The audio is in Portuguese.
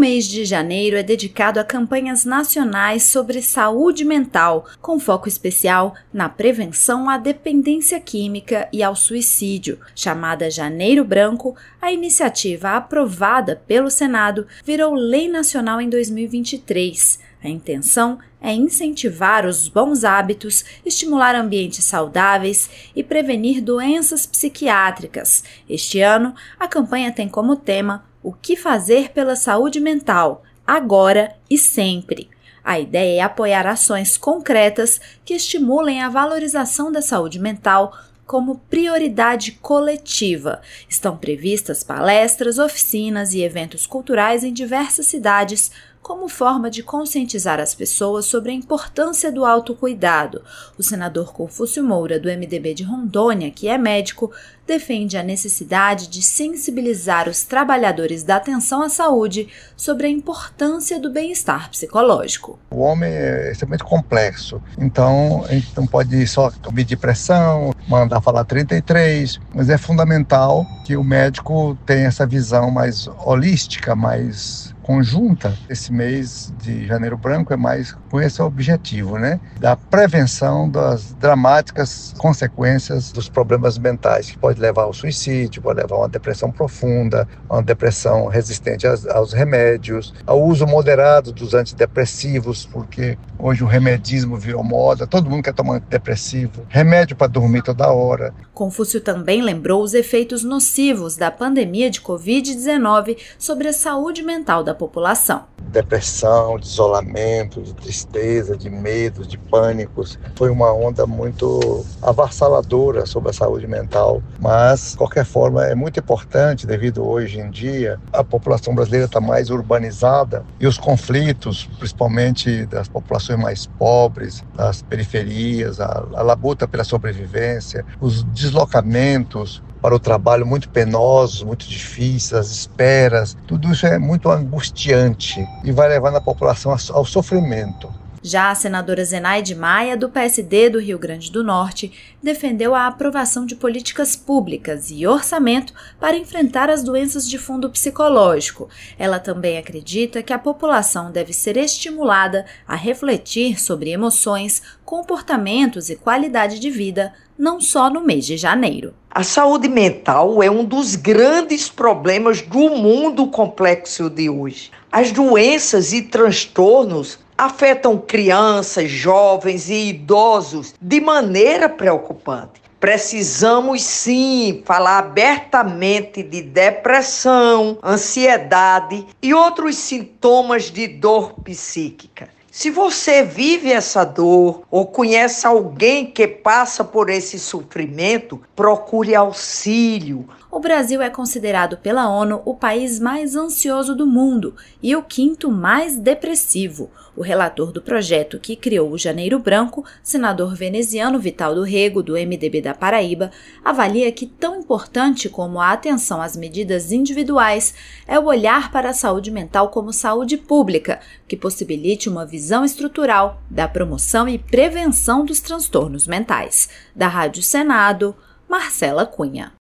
mês de janeiro é dedicado a campanhas nacionais sobre saúde mental, com foco especial na prevenção à dependência química e ao suicídio. Chamada Janeiro Branco, a iniciativa aprovada pelo Senado virou lei nacional em 2023. A intenção é incentivar os bons hábitos, estimular ambientes saudáveis e prevenir doenças psiquiátricas. Este ano, a campanha tem como tema o que fazer pela saúde mental, agora e sempre. A ideia é apoiar ações concretas que estimulem a valorização da saúde mental como prioridade coletiva. Estão previstas palestras, oficinas e eventos culturais em diversas cidades, como forma de conscientizar as pessoas sobre a importância do autocuidado. O senador Confúcio Moura, do MDB de Rondônia, que é médico, defende a necessidade de sensibilizar os trabalhadores da atenção à saúde sobre a importância do bem-estar psicológico. O homem é extremamente complexo, então a gente não pode só medir pressão, mandar falar 33, mas é fundamental que o médico tenha essa visão mais holística, mais conjunta. Esse mês de Janeiro Branco é mais com esse objetivo, da prevenção das dramáticas consequências dos problemas mentais, que pode levar ao suicídio, pode levar a uma depressão profunda, a uma depressão resistente aos remédios, ao uso moderado dos antidepressivos, porque hoje o remedismo virou moda, todo mundo quer tomar antidepressivo, remédio para dormir toda hora. Confúcio também lembrou os efeitos nocivos da pandemia de Covid-19 sobre a saúde mental da população. Depressão, de isolamento, de tristeza, de medo, de pânicos. Foi uma onda muito avassaladora sobre a saúde mental, mas, de qualquer forma, é muito importante, devido hoje em dia, a população brasileira está mais urbanizada e os conflitos, principalmente das populações mais pobres, das periferias, a labuta pela sobrevivência, os deslocamentos para o trabalho muito penosos, muito difíceis, as esperas, tudo isso é muito angustiante e vai levando a população ao sofrimento. Já a senadora Zenaide Maia, do PSD do Rio Grande do Norte, defendeu a aprovação de políticas públicas e orçamento para enfrentar as doenças de fundo psicológico. Ela também acredita que a população deve ser estimulada a refletir sobre emoções, comportamentos e qualidade de vida, não só no mês de janeiro. A saúde mental é um dos grandes problemas do mundo complexo de hoje. As doenças e transtornos afetam crianças, jovens e idosos de maneira preocupante. Precisamos sim falar abertamente de depressão, ansiedade e outros sintomas de dor psíquica. Se você vive essa dor ou conhece alguém que passa por esse sofrimento, procure auxílio. O Brasil é considerado pela ONU o país mais ansioso do mundo e o quinto mais depressivo. O relator do projeto que criou o Janeiro Branco, senador veneziano Vital do Rego, do MDB da Paraíba, avalia que tão importante como a atenção às medidas individuais é o olhar para a saúde mental como saúde pública, que possibilite uma visão estrutural da promoção e prevenção dos transtornos mentais. Da Rádio Senado, Marcela Cunha.